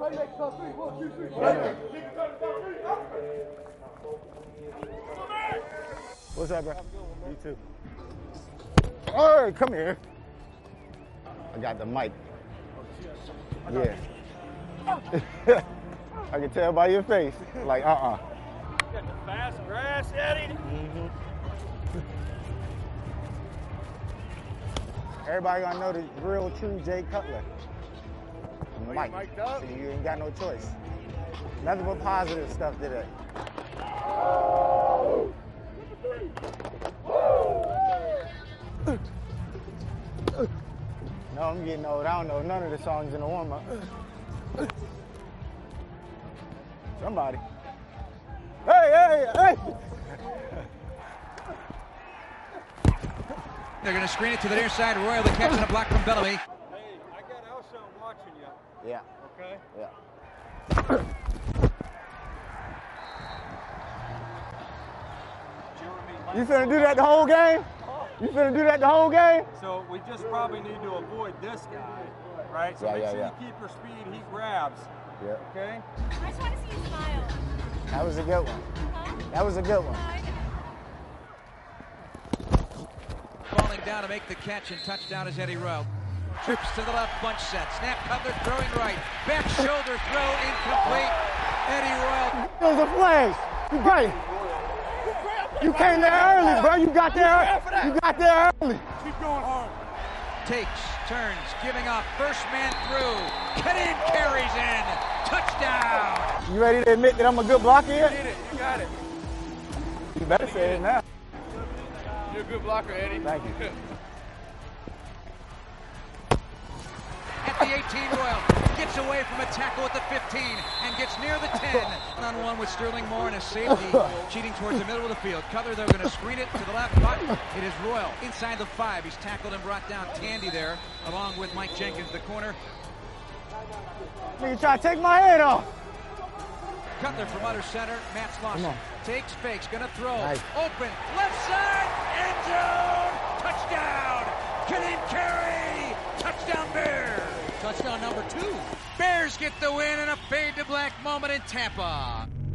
What's up, bro? You too. All right, come here. I got the mic. Yeah. I can tell by your face. Like, You got the fast grass, Eddie. Mm-hmm. Everybody gonna know the real, true Jay Cutler. Mike. So you ain't got no choice. Nothing but positive stuff today. No, I'm getting old. I don't know none of the songs in the warm-up. Somebody. Hey! They're going to screen it to the near side. Royal, the catch and a block from Bellamy. Hey, I got Alshon watching you. Yeah. Okay? Yeah. You finna do that the whole game? You finna do that the whole game? So we just probably need to avoid this guy, right? So make sure you keep your speed, he grabs. Yeah. Okay? I just want to see you smile. That was a good one. Huh? That was a good one. I know. Falling down to make the catch and touchdown is Eddie Royal. Trips to the left, bunch set. Snap Cutler throwing right. Back shoulder throw incomplete. Eddie Royal. It was a flash. You got it. You came there early, bro. You got there. You got there early. Keep going hard. Takes, turns, giving up. First man through. Kadeem carries in. Touchdown. You ready to admit that I'm a good blocker here? You did it. You got it. You better say it now. You're a good blocker, Eddie. Thank you. At the 18, Royal gets away from a tackle at the 15 and gets near the 10. One-on-one with Sterling Moore and a safety cheating towards the middle of the field. Cutler, they're going to screen it to the left, but it is Royal inside the 5. He's tackled and brought down Tandy there, along with Mike Jenkins, the corner. You try to take my head off. Cutler from under center, Matt Slauson. Takes, fakes, gonna throw. Nice. Open, left side, end zone, touchdown! Kadeem Carey, touchdown Bears! Touchdown number 2. Bears get the win in a fade to black moment in Tampa.